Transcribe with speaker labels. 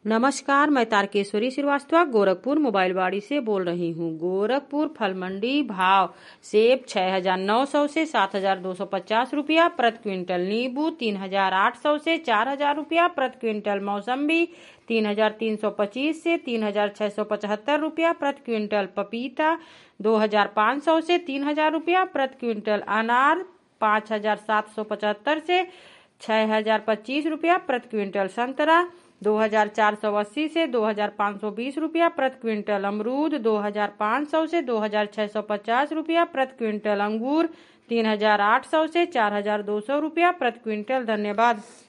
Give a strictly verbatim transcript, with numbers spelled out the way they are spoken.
Speaker 1: नमस्कार, मैं तारकेश्वरी श्रीवास्तव गोरखपुर मोबाइल वाड़ी से बोल रही हूँ। गोरखपुर फल मंडी भाव सेब छह हजार नौ सौ से सात हजार दो सौ पचास रुपया प्रति क्विंटल, नींबू तीन हजार आठ सौ से चार हजार रुपया प्रति क्विंटल, मौसम्बी तीन हजार तीन सौ पच्चीस से तीन हजार छह सौ पचहत्तर रुपया प्रति क्विंटल, पपीता दो हजार पाँच सौ से तीन हजार रुपया प्रति क्विंटल, अनार पाँच हजार सात सौ पचहत्तर से छह हजार पच्चीस रुपया प्रति क्विंटल, संतरा दो हजार चार सौ अस्सी से दो हजार पाँच सौ बीस रुपया प्रति क्विंटल, अमरूद दो हजार पाँच सौ से दो हजार छह सौ पचास रुपया प्रति क्विंटल, अंगूर तीन हजार आठ सौ से चार हजार दो सौ रुपया प्रति क्विंटल। धन्यवाद।